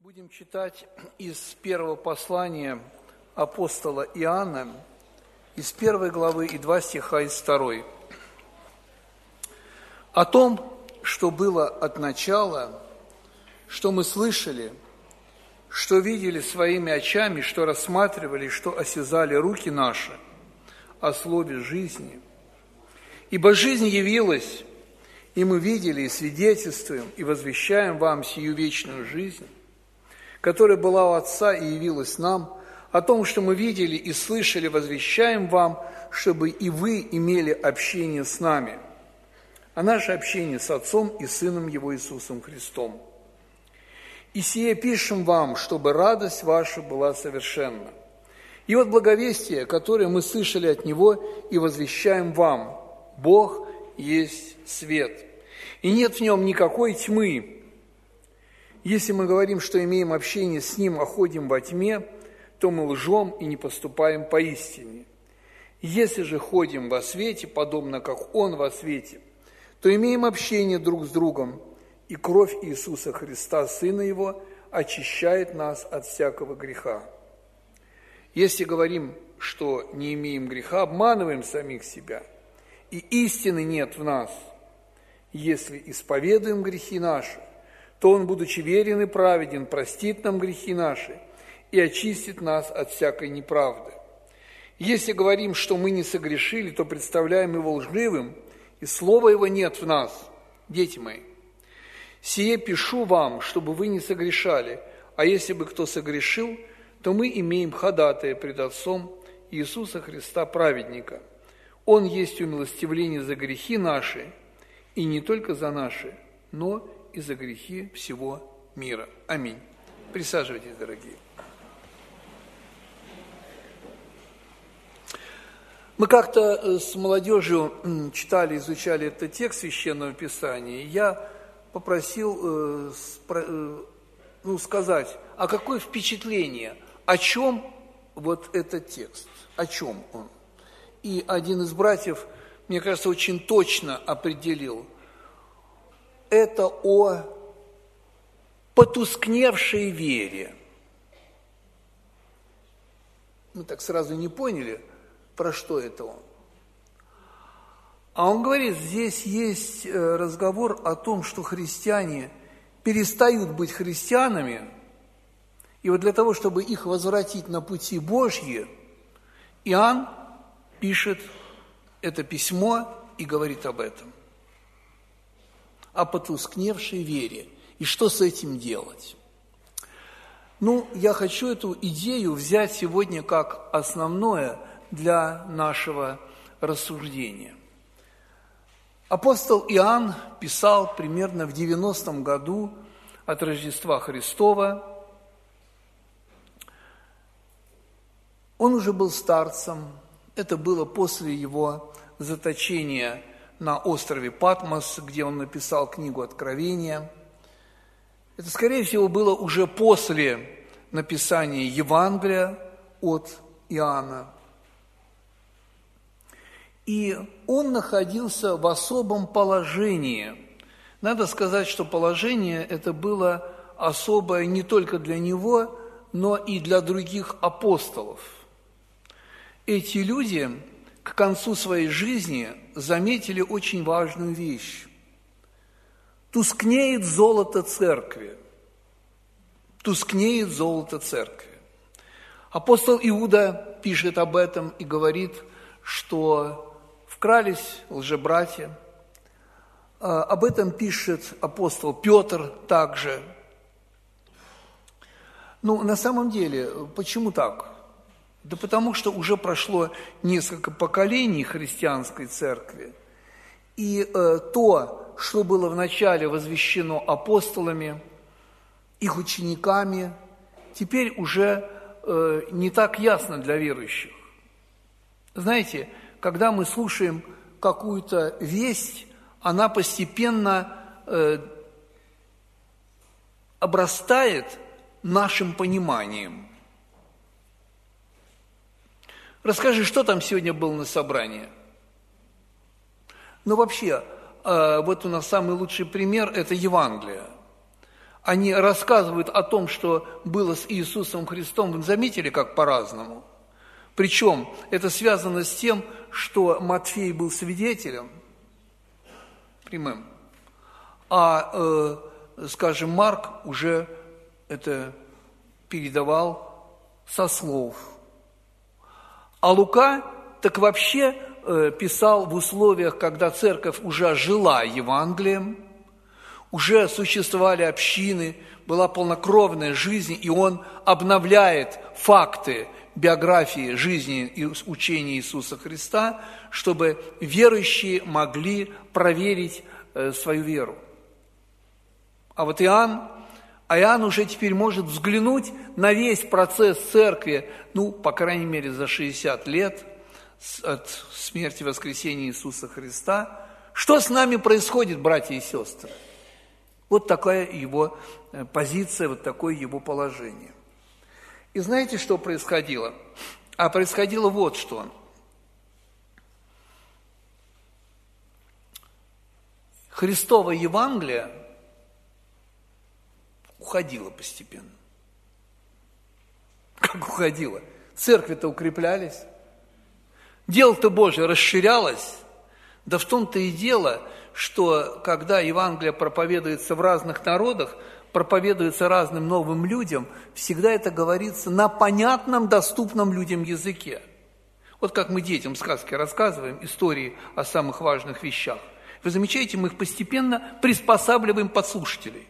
Будем читать из первого послания апостола Иоанна, из 1 главы и 2 стиха из 2. «О том, что было от начала, что мы слышали, что видели своими очами, что рассматривали, что осязали руки наши о слове жизни. Ибо жизнь явилась, и мы видели, и свидетельствуем, и возвещаем вам сию вечную жизнь, которая была у Отца и явилась нам, о том, что мы видели и слышали, возвещаем вам, чтобы и вы имели общение с нами, а наше общение с Отцом и Сыном Его Иисусом Христом. И сие пишем вам, чтобы радость ваша была совершенна. И вот благовестие, которое мы слышали от Него, и возвещаем вам: Бог есть свет, и нет в Нем никакой тьмы. Если мы говорим, что имеем общение с Ним, а ходим во тьме, то мы лжем и не поступаем поистине. Если же ходим во свете, подобно как Он во свете, то имеем общение друг с другом, и кровь Иисуса Христа, Сына Его, очищает нас от всякого греха. Если говорим, что не имеем греха, обманываем самих себя, и истины нет в нас. Если исповедуем грехи наши, то Он, будучи верен и праведен, простит нам грехи наши и очистит нас от всякой неправды. Если говорим, что мы не согрешили, то представляем Его лживым, и слова Его нет в нас. Дети мои, сие пишу вам, чтобы вы не согрешали, а если бы кто согрешил, то мы имеем ходатая пред Отцом Иисуса Христа, праведника. Он есть умилостивление за грехи наши, и не только за наши, но и за грехи всего мира. Аминь. Присаживайтесь, дорогие. Мы как-то с молодежью читали, изучали этот текст Священного Писания, и я попросил сказать, а какое впечатление, о чем вот этот текст, о чем он. И один из братьев, мне кажется, очень точно определил. Это о потускневшей вере. Мы так сразу не поняли, про что это он. А он говорит, здесь есть разговор о том, что христиане перестают быть христианами, и вот для того, чтобы их возвратить на пути Божьи, Иоанн пишет это письмо и говорит об этом. О потускневшей вере. И что с этим делать? Я хочу эту идею взять сегодня как основное для нашего рассуждения. Апостол Иоанн писал примерно в 90-м году от Рождества Христова. Он уже был старцем. Это было после его заточения на острове Патмос, где он написал книгу Откровения. Это, скорее всего, было уже после написания Евангелия от Иоанна. И он находился в особом положении. Надо сказать, что положение это было особое не только для него, но и для других апостолов. Эти люди к концу своей жизни заметили очень важную вещь. Тускнеет золото церкви. Тускнеет золото церкви. Апостол Иуда пишет об этом и говорит, что вкрались лжебратья. Об этом пишет апостол Петр также. На самом деле, почему так? Да потому что уже прошло несколько поколений христианской церкви, и то, что было вначале возвещено апостолами, их учениками, теперь уже не так ясно для верующих. Знаете, когда мы слушаем какую-то весть, она постепенно обрастает нашим пониманием. Расскажи, что там сегодня было на собрании? Вообще, вот у нас самый лучший пример – это Евангелие. они рассказывают о том, что было с Иисусом Христом, вы заметили, как по-разному? Причем это связано с тем, что Матфей был свидетелем прямым, а, скажем, Марк уже это передавал со слов. А Лука так вообще писал в условиях, когда церковь уже жила Евангелием, уже существовали общины, была полнокровная жизнь, и он обновляет факты биографии жизни и учения Иисуса Христа, чтобы верующие могли проверить свою веру. А вот Иоанн уже теперь может взглянуть на весь процесс церкви, по крайней мере, за 60 лет от смерти и воскресения Иисуса Христа. Что с нами происходит, братья и сестры? Вот такая его позиция, вот такое его положение. И знаете, что происходило? А происходило вот что. Христово Евангелие уходило постепенно. Как уходило? Церкви-то укреплялись, дело-то Божие расширялось. Да в том-то и дело, что когда Евангелие проповедуется в разных народах, проповедуется разным новым людям, всегда это говорится на понятном, доступном людям языке. Вот как мы детям сказки рассказываем, истории о самых важных вещах. Вы замечаете, мы их постепенно приспосабливаем под слушателей.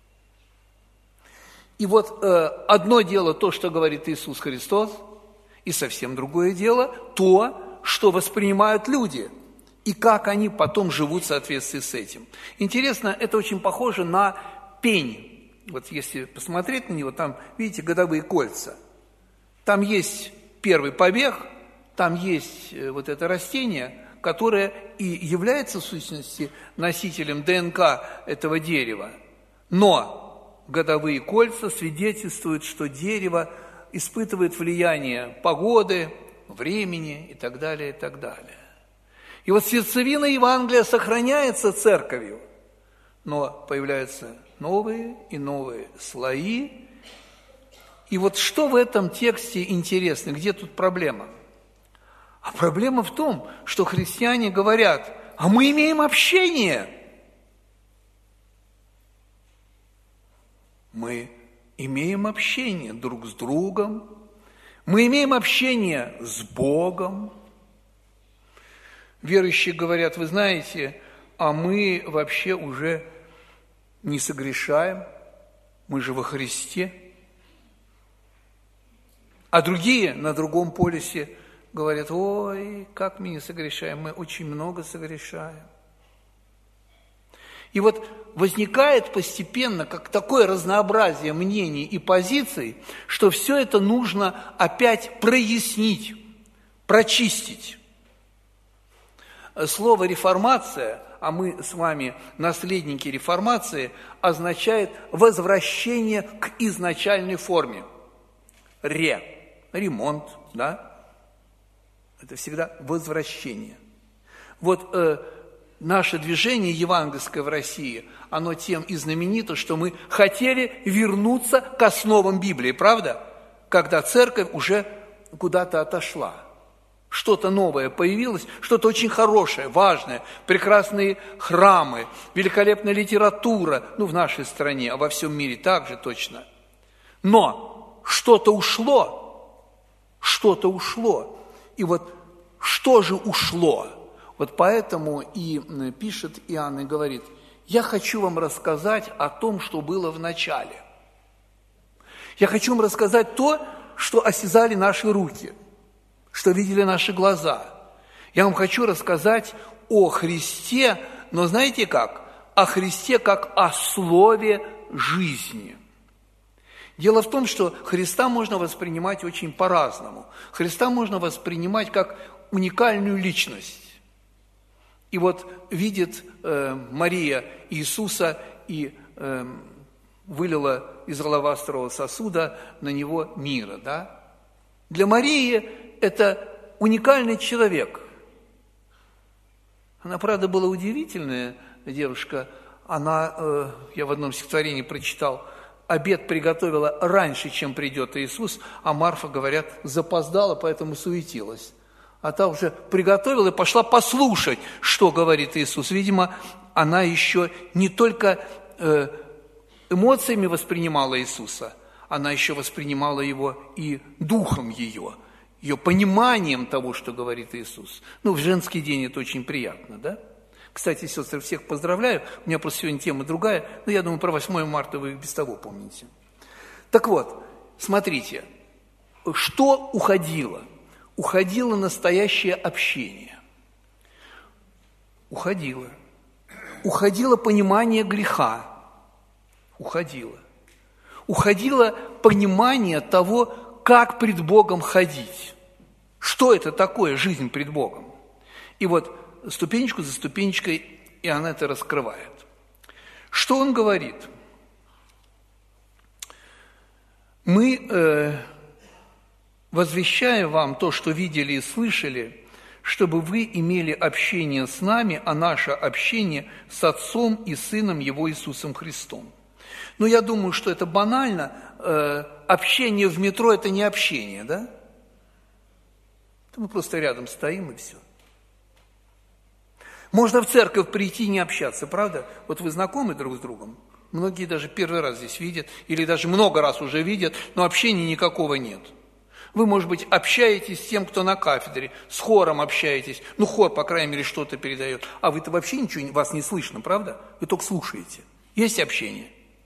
И вот одно дело то, что говорит Иисус Христос, и совсем другое дело то, что воспринимают люди, и как они потом живут в соответствии с этим. Интересно, это очень похоже на пень. Вот если посмотреть на него, там, видите, годовые кольца. Там есть первый побег, там есть вот это растение, которое и является в сущности носителем ДНК этого дерева. Но годовые кольца свидетельствуют, что дерево испытывает влияние погоды, времени и так далее, и так далее. И вот сердцевина Евангелия сохраняется церковью, но появляются новые и новые слои. И вот что в этом тексте интересно, где тут проблема? А проблема в том, что христиане говорят, а мы имеем общение. Мы имеем общение друг с другом, мы имеем общение с Богом. Верующие говорят, вы знаете, а мы вообще уже не согрешаем, мы же во Христе. А другие на другом полюсе говорят, ой, как мы не согрешаем, мы очень много согрешаем. И вот возникает постепенно как такое разнообразие мнений и позиций, что все это нужно опять прояснить, прочистить. Слово «реформация», а мы с вами наследники реформации, означает возвращение к изначальной форме. Ремонт, да? Это всегда возвращение. Вот наше движение евангельское в России, оно тем и знаменито, что мы хотели вернуться к основам Библии, правда? Когда церковь уже куда-то отошла. Что-то новое появилось, что-то очень хорошее, важное, прекрасные храмы, великолепная литература, в нашей стране, а во всем мире также точно. Но что-то ушло. И вот что же ушло? Вот поэтому и пишет Иоанн и говорит, я хочу вам рассказать о том, что было в начале. Я хочу вам рассказать то, что осязали наши руки, что видели наши глаза. Я вам хочу рассказать о Христе, но знаете как? О Христе как о слове жизни. Дело в том, что Христа можно воспринимать очень по-разному. Христа можно воспринимать как уникальную личность. И вот видит Мария Иисуса и вылила из алавастрового сосуда на него мира, да? Для Марии это уникальный человек. Она, правда, была удивительная девушка, я в одном стихотворении прочитал, обед приготовила раньше, чем придет Иисус, а Марфа, говорят, запоздала, поэтому суетилась. А та уже приготовила и пошла послушать, что говорит Иисус. Видимо, она еще не только эмоциями воспринимала Иисуса, она еще воспринимала его и духом ее пониманием того, что говорит Иисус. В женский день это очень приятно, да? Кстати, сестры, всех поздравляю. У меня просто сегодня тема другая, но я думаю, про 8 марта вы без того помните. Так вот, смотрите, что уходило? Уходило настоящее общение. Уходило понимание греха. Уходило понимание того, как пред Богом ходить. Что это такое жизнь пред Богом? И вот ступенечку за ступенечкой, и она это раскрывает. Что он говорит? Мы возвещаем вам то, что видели и слышали, чтобы вы имели общение с нами, а наше общение с Отцом и Сыном Его Иисусом Христом. Но я думаю, что это банально. Общение в метро – это не общение, да? Мы просто рядом стоим, и все. Можно в церковь прийти и не общаться, правда? Вот вы знакомы друг с другом? Многие даже первый раз здесь видят, или даже много раз уже видят, но общения никакого нет. Вы, может быть, общаетесь с тем, кто на кафедре, с хором общаетесь. Хор, по крайней мере, что-то передает. А вы-то вообще ничего, вас не слышно, правда? Вы только слушаете. Есть общение?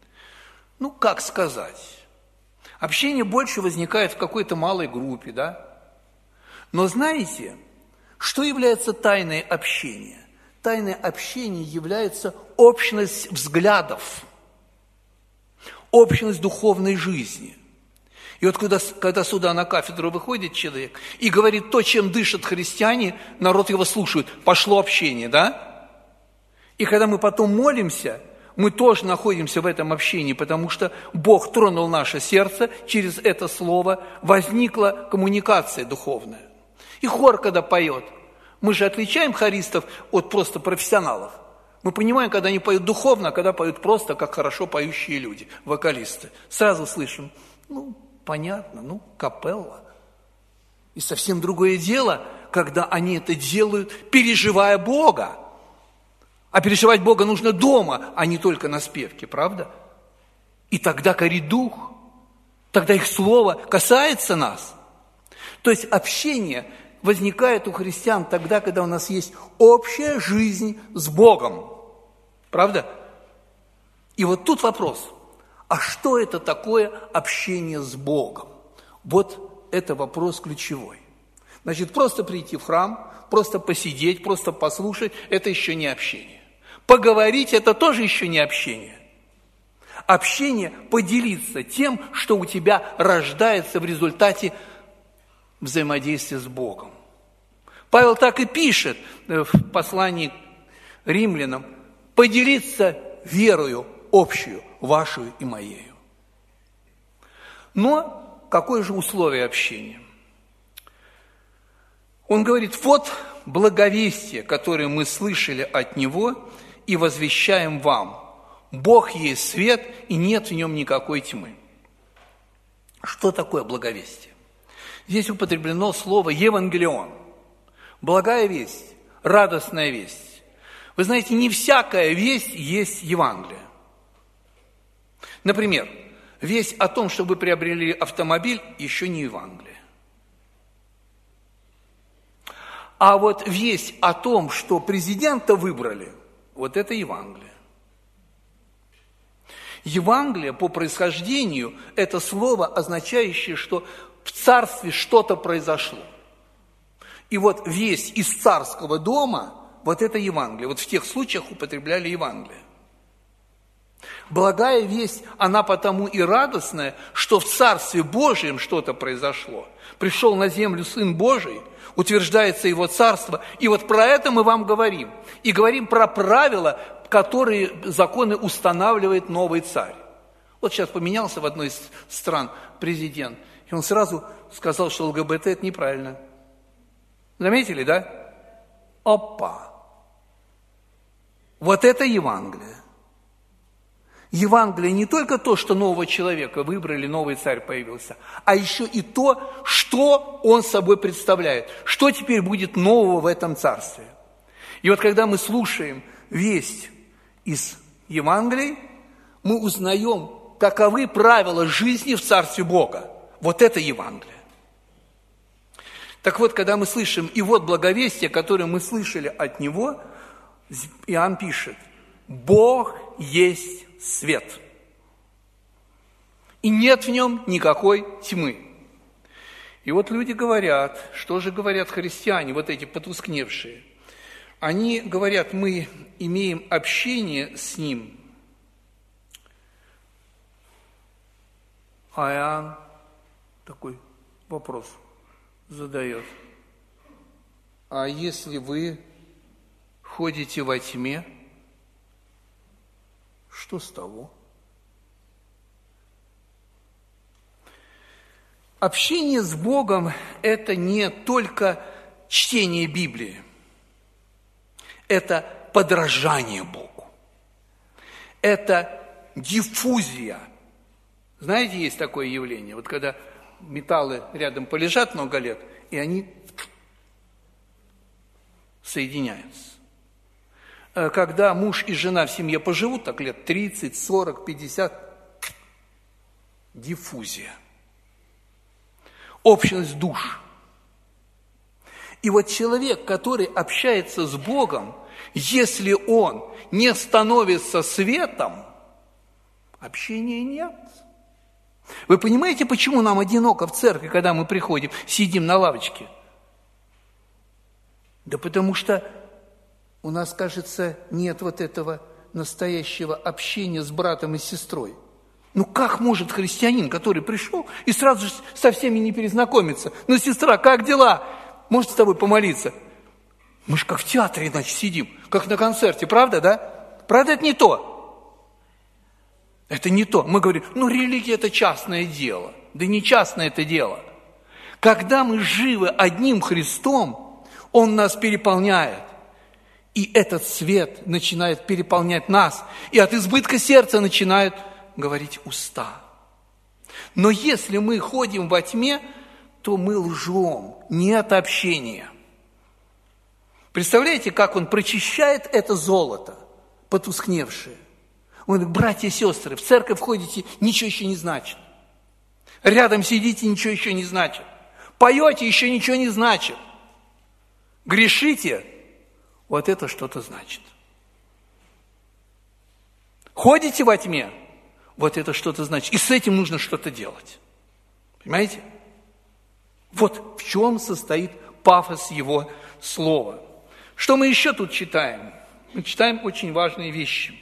Как сказать? Общение больше возникает в какой-то малой группе, да? Но знаете, что является тайной общения? Тайной общения является общность взглядов, общность духовной жизни. И вот когда сюда на кафедру выходит человек и говорит то, чем дышат христиане, народ его слушает. Пошло общение, да? И когда мы потом молимся, мы тоже находимся в этом общении, потому что Бог тронул наше сердце, через это слово возникла коммуникация духовная. И хор, когда поет, мы же отличаем хористов от просто профессионалов. Мы понимаем, когда они поют духовно, а когда поют просто, как хорошо поющие люди, вокалисты. Сразу слышим, понятно, капелла. И совсем другое дело, когда они это делают, переживая Бога. А переживать Бога нужно дома, а не только на спевке, правда? И тогда горит дух, тогда их слово касается нас. То есть общение возникает у христиан тогда, когда у нас есть общая жизнь с Богом. Правда? И вот тут вопрос. А что это такое общение с Богом? Вот это вопрос ключевой. Значит, просто прийти в храм, просто посидеть, просто послушать – это еще не общение. Поговорить – это тоже еще не общение. Общение – поделиться тем, что у тебя рождается в результате взаимодействия с Богом. Павел так и пишет в послании к римлянам: поделиться верою общую, вашу и моею. Но какое же условие общения? Он говорит: вот благовестие, которое мы слышали от Него и возвещаем вам. Бог есть свет, и нет в нем никакой тьмы. Что такое благовестие? Здесь употреблено слово «евангелион». Благая весть, радостная весть. Вы знаете, не всякая весть есть Евангелие. Например, весть о том, что вы приобрели автомобиль, еще не Евангелие. А вот весть о том, что президента выбрали, вот это Евангелие. Евангелие по происхождению – это слово, означающее, что в царстве что-то произошло. И вот весть из царского дома, вот это Евангелие. Вот в тех случаях употребляли Евангелие. Благая весть, она потому и радостная, что в Царстве Божьем что-то произошло. Пришел на землю Сын Божий, утверждается Его Царство. И вот про это мы вам говорим. И говорим про правила, которые законы устанавливает новый царь. Вот сейчас поменялся в одной из стран президент, и он сразу сказал, что ЛГБТ – это неправильно. Заметили, да? Опа! Вот это Евангелие. Евангелие не только то, что нового человека выбрали, новый царь появился, а еще и то, что он собой представляет, что теперь будет нового в этом царстве. И вот когда мы слушаем весть из Евангелия, мы узнаем, каковы правила жизни в царстве Бога. Вот это Евангелие. Так вот, когда мы слышим, и вот благовестие, которое мы слышали от него, Иоанн пишет: Бог есть свет, и нет в нем никакой тьмы. И вот люди говорят, что же говорят христиане, вот эти потускневшие? Они говорят: мы имеем общение с Ним. А Иоанн такой вопрос задает: а если вы ходите во тьме, что с того? Общение с Богом – это не только чтение Библии, это подражание Богу, это диффузия. Знаете, есть такое явление, вот когда металлы рядом полежат много лет, и они соединяются. Когда муж и жена в семье поживут, так лет 30, 40, 50, диффузия. Общность душ. И вот человек, который общается с Богом, если он не становится светом, общения нет. Вы понимаете, почему нам одиноко в церкви, когда мы приходим, сидим на лавочке? Да потому что у нас, кажется, нет вот этого настоящего общения с братом и сестрой. Ну как может христианин, который пришел и сразу же со всеми не перезнакомиться? Ну, сестра, как дела? Может с тобой помолиться? Мы же как в театре иначе сидим, как на концерте, правда, да? Правда, это не то. Это не то. Мы говорим, ну религия – это частное дело. Да не частное это дело. Когда мы живы одним Христом, Он нас переполняет. И этот свет начинает переполнять нас. И от избытка сердца начинают говорить уста. Но если мы ходим во тьме, то мы лжем. Нет общения. Представляете, как он прочищает это золото, потускневшее? Он говорит: братья и сестры, в церковь ходите, ничего еще не значит. Рядом сидите, ничего еще не значит. Поете, еще ничего не значит. Грешите, вот это что-то значит. Ходите во тьме, вот это что-то значит. И с этим нужно что-то делать. Понимаете? Вот в чем состоит пафос его слова. Что мы еще тут читаем? Мы читаем очень важные вещи.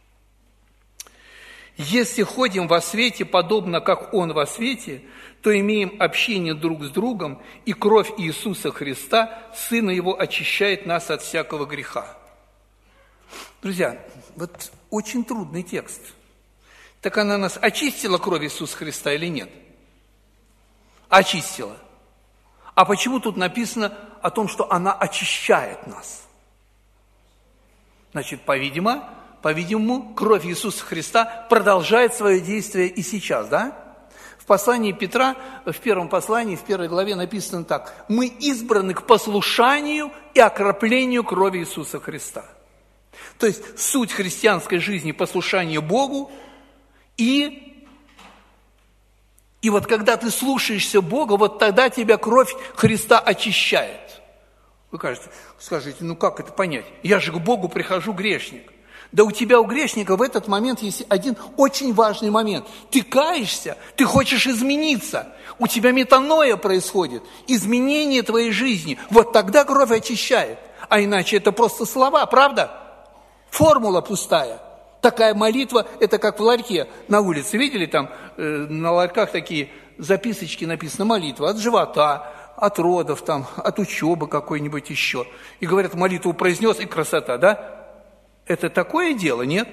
Если ходим во свете, подобно как Он во свете, то имеем общение друг с другом, и кровь Иисуса Христа, Сына Его, очищает нас от всякого греха. Друзья, вот очень трудный текст. Так она нас очистила, кровь Иисуса Христа, или нет? Очистила. А почему тут написано о том, что она очищает нас? Значит, по-видимому, кровь Иисуса Христа продолжает свое действие и сейчас, да? В послании Петра, в первом послании, в 1 главе написано так: «Мы избраны к послушанию и окроплению крови Иисуса Христа». То есть суть христианской жизни – послушание Богу, и вот когда ты слушаешься Бога, вот тогда тебя кровь Христа очищает. Вы скажете, ну как это понять? Я же к Богу прихожу грешник. Да у тебя, у грешника, в этот момент есть один очень важный момент. Ты каешься, ты хочешь измениться. У тебя метаноя происходит, изменение твоей жизни. Вот тогда кровь очищает. А иначе это просто слова, правда? Формула пустая. Такая молитва, это как в ларьке на улице. Видели там на ларьках такие записочки написано: молитва от живота, от родов, там, от учебы какой-нибудь еще. И говорят, молитву произнес, и красота, да? Это такое дело, нет?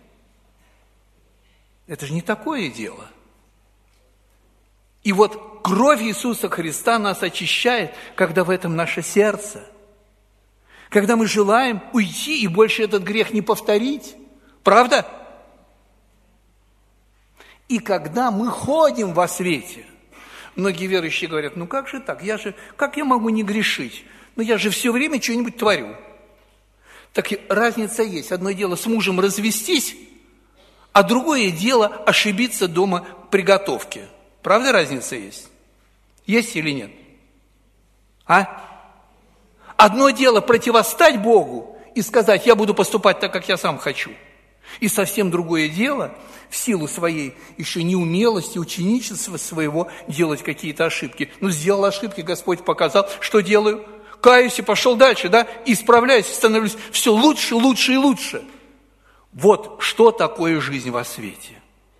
Это же не такое дело. И вот кровь Иисуса Христа нас очищает, когда в этом наше сердце. Когда мы желаем уйти и больше этот грех не повторить. Правда? И когда мы ходим во свете, многие верующие говорят, ну как же так, как я могу не грешить? Ну я же все время что-нибудь творю. Так и разница есть. Одно дело с мужем развестись, а другое дело ошибиться дома приготовки. Правда разница есть? Есть или нет? Одно дело противостать Богу и сказать, я буду поступать так, как я сам хочу. И совсем другое дело, в силу своей еще неумелости, ученичества своего, делать какие-то ошибки. Ну, сделал ошибки, Господь показал, что делаю? Каюсь и пошел дальше, да? Исправляюсь, становлюсь все лучше, лучше и лучше. Вот что такое жизнь во свете.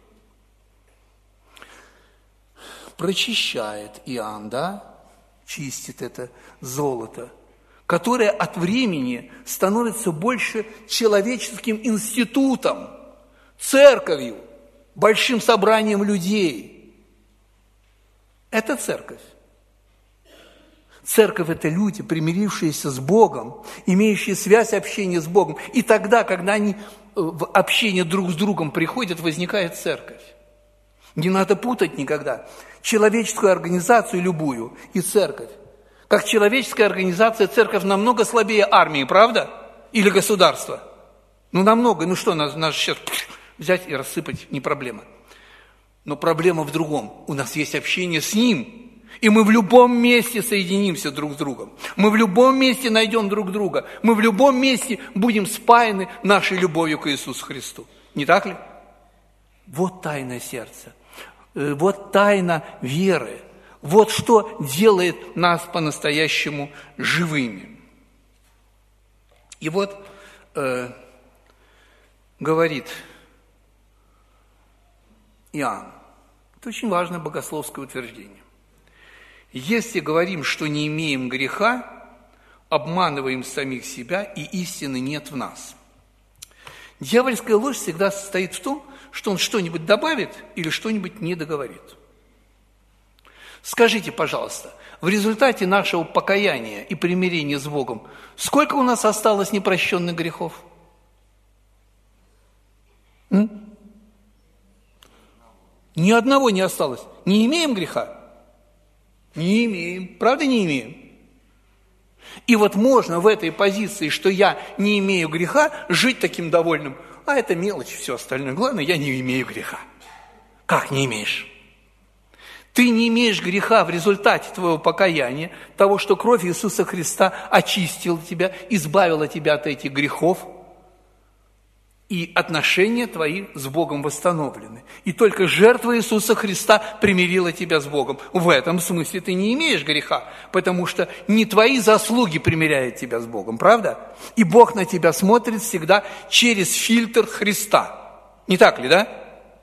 Прочищает Иоанн, да? Чистит это золото, которое от времени становится больше человеческим институтом, церковью, большим собранием людей. Это церковь. Церковь – это люди, примирившиеся с Богом, имеющие связь общения с Богом. И тогда, когда они в общение друг с другом приходят, возникает церковь. Не надо путать никогда человеческую организацию любую и церковь. Как человеческая организация, церковь намного слабее армии, правда? Или государства? Ну, намного. Ну что, нас сейчас взять и рассыпать, не проблема. Но проблема в другом. У нас есть общение с Ним. И мы в любом месте соединимся друг с другом. Мы в любом месте найдем друг друга. Мы в любом месте будем спаяны нашей любовью к Иисусу Христу. Не так ли? Вот тайна сердца. Вот тайна веры. Вот что делает нас по-настоящему живыми. И вот говорит Иоанн, это очень важное богословское утверждение. Если говорим, что не имеем греха, обманываем самих себя, и истины нет в нас. Дьявольская ложь всегда состоит в том, что он что-нибудь добавит или что-нибудь не договорит. Скажите, пожалуйста, в результате нашего покаяния и примирения с Богом, сколько у нас осталось непрощенных грехов? Ни одного не осталось. Не имеем греха? Не имеем. Правда, не имеем? И вот можно в этой позиции, что я не имею греха, жить таким довольным. А это мелочь, все остальное. Главное, я не имею греха. Как не имеешь? Ты не имеешь греха в результате твоего покаяния, того, что кровь Иисуса Христа очистила тебя, избавила тебя от этих грехов, и отношения твои с Богом восстановлены. И только жертва Иисуса Христа примирила тебя с Богом. В этом смысле ты не имеешь греха, потому что не твои заслуги примиряют тебя с Богом, правда? И Бог на тебя смотрит всегда через фильтр Христа. Не так ли, да?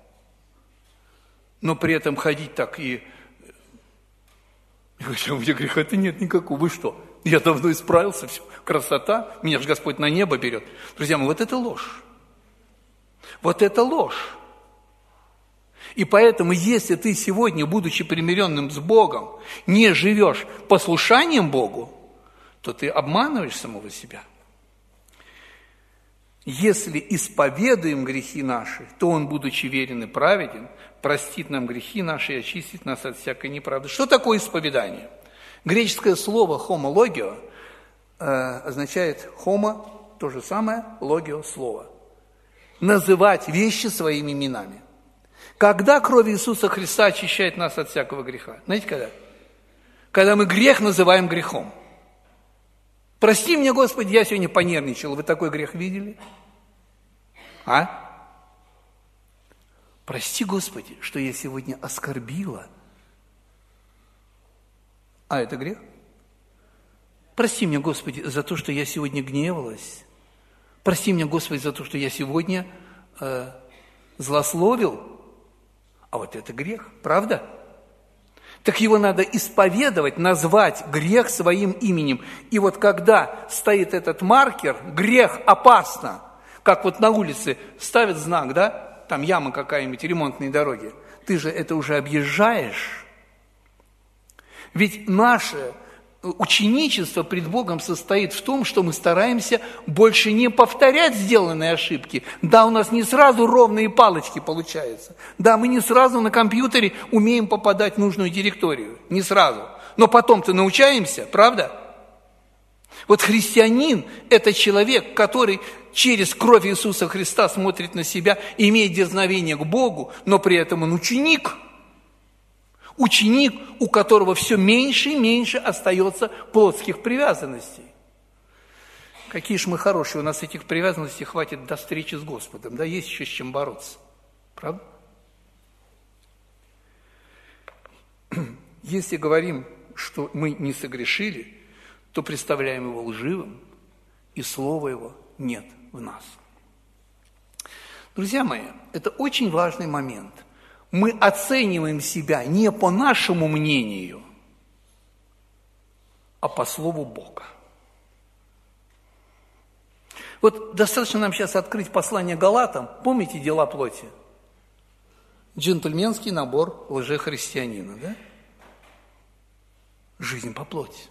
Но при этом ходить так и говорить, у меня греха-то нет никакого, вы что? Я давно исправился, все, красота, меня же Господь на небо берет. Друзья мои, вот это ложь. Вот это ложь. И поэтому, если ты сегодня, будучи примиренным с Богом, не живешь послушанием Богу, то ты обманываешь самого себя. Если исповедуем грехи наши, то Он, будучи верен и праведен, простит нам грехи наши и очистит нас от всякой неправды. Что такое исповедание? Греческое слово «homologio» означает «homo» – то же самое, «logio» – слово. Называть вещи своими именами. Когда кровь Иисуса Христа очищает нас от всякого греха? Знаете, когда? Когда мы грех называем грехом. Прости меня, Господи, я сегодня понервничал. Вы такой грех видели? Прости, Господи, что я сегодня оскорбила. Это грех? Прости меня, Господи, за то, что я сегодня гневалась. Прости меня, Господи, за то, что я сегодня злословил. А вот это грех, правда? Так его надо исповедовать, назвать грех своим именем. И вот когда стоит этот маркер, грех опасно, как вот на улице ставят знак, да, там яма какая-нибудь, ремонтные дороги, ты же это уже объезжаешь. Ведь наше ученичество пред Богом состоит в том, что мы стараемся больше не повторять сделанные ошибки. Да, у нас не сразу ровные палочки получаются. Да, мы не сразу на компьютере умеем попадать в нужную директорию. Не сразу. Но потом-то научаемся, правда? Вот христианин – это человек, который через кровь Иисуса Христа смотрит на себя, имеет дерзновение к Богу, но при этом он ученик. Ученик, у которого все меньше и меньше остается плотских привязанностей. Какие ж мы хорошие, у нас этих привязанностей хватит до встречи с Господом. Да, есть еще с чем бороться. Правда? Если говорим, что мы не согрешили, то представляем его лживым, и слова его нет в нас. Друзья мои, это очень важный момент. Мы оцениваем себя не по нашему мнению, а по слову Бога. Вот достаточно нам сейчас открыть послание Галатам. Помните дела плоти? Джентльменский набор лжехристианина, да? Жизнь по плоти.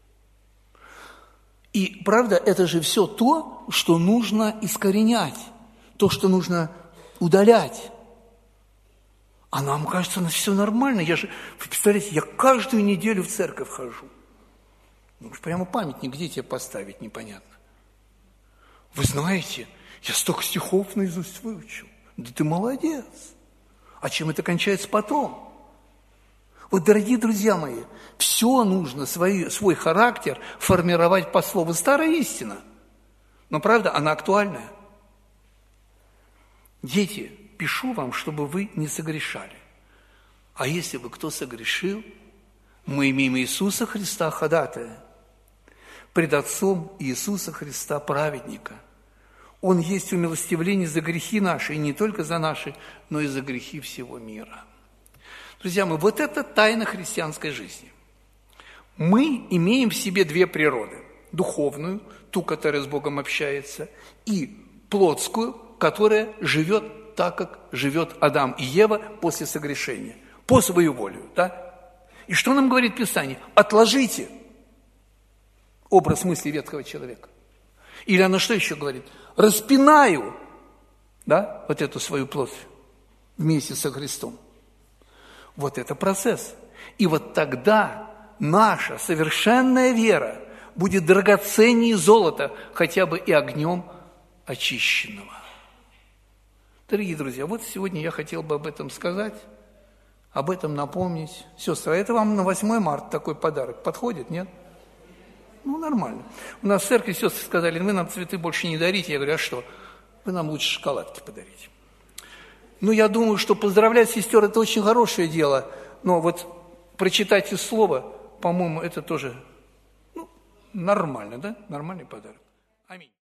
И, правда, это же все то, что нужно искоренять, то, что нужно удалять. А нам кажется, все нормально. Вы представляете, я каждую неделю в церковь хожу. Ну, прямо памятник где тебе поставить, непонятно. Вы знаете, я столько стихов наизусть выучил. Да ты молодец. А чем это кончается потом? Вот, дорогие друзья мои, все нужно, свой характер формировать по слову. Старая истина. Но, правда, она актуальная. Дети, пишу вам, чтобы вы не согрешали. А если бы кто согрешил, мы имеем Иисуса Христа ходатая, пред Отцом Иисуса Христа праведника. Он есть умилостивление за грехи наши, и не только за наши, но и за грехи всего мира. Друзья мои, вот это тайна христианской жизни. Мы имеем в себе две природы. Духовную, ту, которая с Богом общается, и плотскую, которая живет так, как живет Адам и Ева после согрешения, по свою волю. Да? И что нам говорит Писание? Отложите образ мысли ветхого человека. Или оно что еще говорит? Распинаю, да, вот эту свою плоть вместе со Христом. Вот это процесс. И вот тогда наша совершенная вера будет драгоценнее золота, хотя бы и огнем очищенного. Дорогие друзья, вот сегодня я хотел бы об этом сказать, об этом напомнить. Сестры, это вам на 8 марта такой подарок подходит, нет? Ну, нормально. У нас в церкви сестры сказали, вы нам цветы больше не дарите. Я говорю, а что? Вы нам лучше шоколадки подарите. Ну, я думаю, что поздравлять сестер – это очень хорошее дело. Но вот прочитать из слова, по-моему, это тоже нормально, да? Нормальный подарок. Аминь.